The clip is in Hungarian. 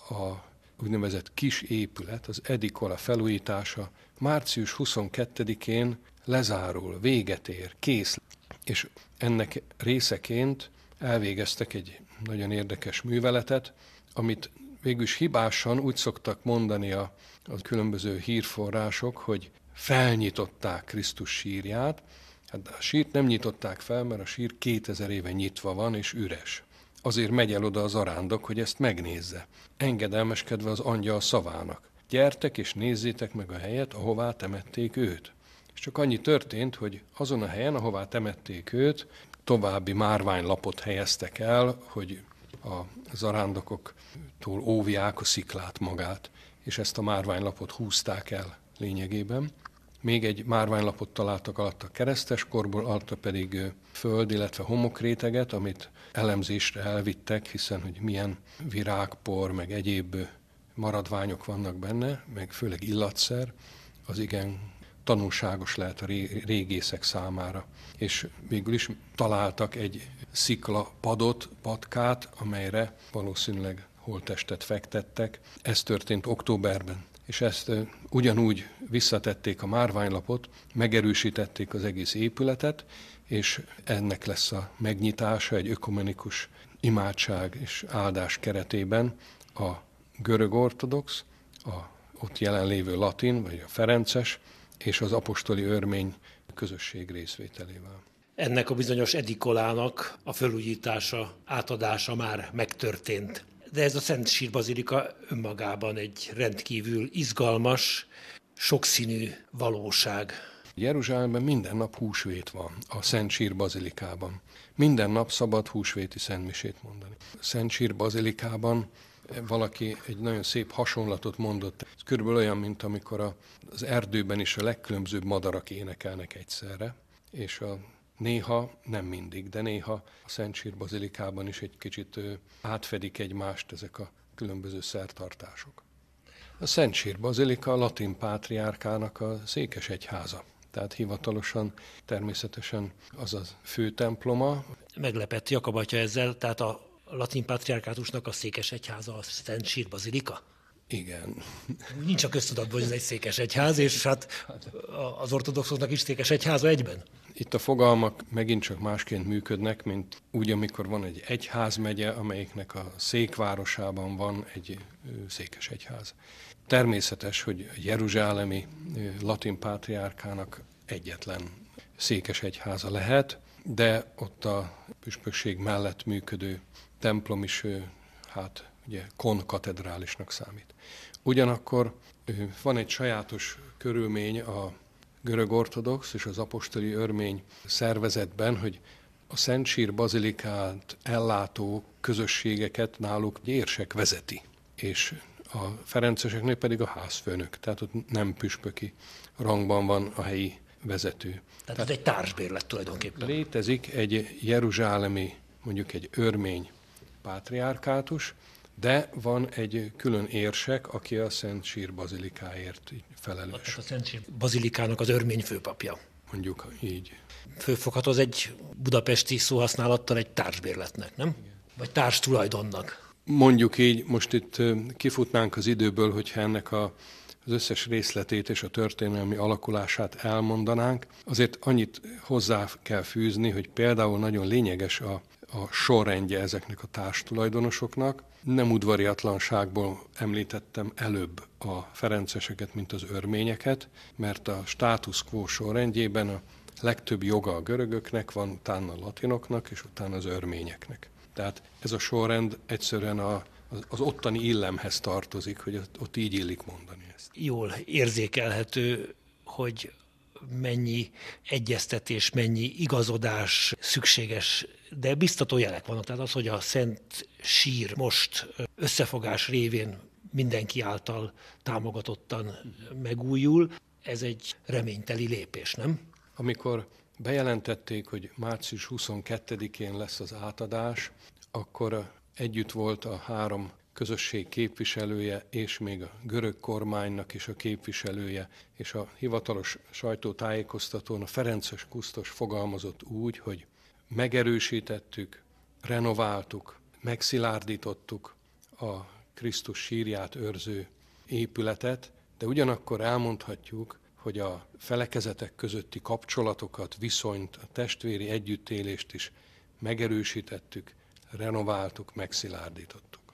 a úgynevezett kis épület, az edikola felújítása március 22-én lezárul, véget ér, kész. És ennek részeként elvégeztek egy nagyon érdekes műveletet, amit végülis hibásan úgy szoktak mondani a különböző hírforrások, hogy felnyitották Krisztus sírját. Hát a sírt nem nyitották fel, mert a sír 2000 éve nyitva van és üres. Azért megy el oda az arándok, hogy ezt megnézze, engedelmeskedve az angyal szavának. Gyertek és nézzétek meg a helyet, ahová temették őt. És csak annyi történt, hogy azon a helyen, ahová temették őt, további márványlapot helyeztek el, hogy a zarándokoktól óvják a sziklát magát, és ezt a márványlapot húzták el lényegében. Még egy márványlapot találtak alatt a kereszteskorból, alatta pedig föld, illetve homokréteget, amit elemzésre elvittek, hiszen hogy milyen virágpor, meg egyéb maradványok vannak benne, meg főleg illatszer, az igen tanulságos lehet a régészek számára. És végül is találtak egy sziklapadot, patkát, amelyre valószínűleg holttestet fektettek. Ez történt októberben. És ezt ugyanúgy visszatették a márványlapot, megerősítették az egész épületet, és ennek lesz a megnyitása egy ökumenikus imádság és áldás keretében a görög ortodox, a ott jelenlévő latin, vagy a ferences, és az apostoli örmény közösség részvételével. Ennek a bizonyos edikolának a felújítása, átadása már megtörtént. De ez a Szent Sír Bazilika önmagában egy rendkívül izgalmas, sokszínű valóság. Jeruzsálemben minden nap húsvét van a Szent Sír Bazilikában. Minden nap szabad húsvéti szentmisét mondani. A Szent Sír Bazilikában valaki egy nagyon szép hasonlatot mondott. Ez körülbelül olyan, mint amikor az erdőben is a legkülönbözőbb madarak énekelnek egyszerre, és néha, nem mindig, de néha a Szent Sír Bazilikában is egy kicsit átfedik egymást ezek a különböző szertartások. A Szent Sír Bazilika a latin pátriárkának a székesegyháza. Tehát hivatalosan természetesen az a fő temploma. Meglepett Jakab atya ezzel, tehát a latin pátriárkátusnak a székesegyháza a Szent Sír Bazilika? Igen. Nincs a köztudatban, hogy ez egy székesegyház, és hát az ortodoxoknak is székesegyháza egyben? Itt a fogalmak megint csak másként működnek, mint úgy, amikor van egy egyházmegye, amelyiknek a székvárosában van egy székesegyház. Természetes, hogy a jeruzsálemi latin pátriárkának egyetlen székesegyháza lehet, de ott a püspökség mellett működő templom is ugye konkatedrálisnak számít. Ugyanakkor van egy sajátos körülmény a görög ortodox és az apostoli örmény szervezetben, hogy a Szent Sír Bazilikát ellátó közösségeket náluk érsek vezeti, és a ferenceseknél pedig a házfőnök, tehát ott nem püspöki rangban van a helyi vezető. Tehát ez egy társbérlet tulajdonképpen. Létezik egy jeruzsálemi, mondjuk egy örmény pátriárkátus, de van egy külön érsek, aki a Szent Sír Bazilikáért felelős. Tehát a Szent Sír Bazilikának az örmény főpapja. Mondjuk így. Fölfogható az egy budapesti szóhasználattal egy társbérletnek, nem? Vagy társtulajdonnak. Mondjuk így, most itt kifutnánk az időből, hogyha ennek az összes részletét és a történelmi alakulását elmondanánk. Azért annyit hozzá kell fűzni, hogy például nagyon lényeges a sorrendje ezeknek a társtulajdonosoknak. Nem udvariatlanságból említettem előbb a ferenceseket, mint az örményeket, mert a status quo sorrendjében a legtöbb joga a görögöknek van, utána a latinoknak, és utána az örményeknek. Tehát ez a sorrend egyszerűen az ottani illemhez tartozik, hogy ott így illik mondani ezt. Jól érzékelhető, hogy mennyi egyeztetés, mennyi igazodás szükséges, de biztató jelek vannak. Tehát az, hogy a Szent Sír most összefogás révén mindenki által támogatottan megújul, ez egy reményteli lépés, nem? Amikor bejelentették, hogy március 22-én lesz az átadás, akkor együtt volt a 3 közösség képviselője, és még a görög kormánynak is a képviselője, és a hivatalos sajtótájékoztatón a ferences kusztos fogalmazott úgy, hogy megerősítettük, renováltuk, megszilárdítottuk a Krisztus sírját őrző épületet, de ugyanakkor elmondhatjuk, hogy a felekezetek közötti kapcsolatokat, viszonyt, a testvéri együttélést is megerősítettük, renováltuk, megszilárdítottuk.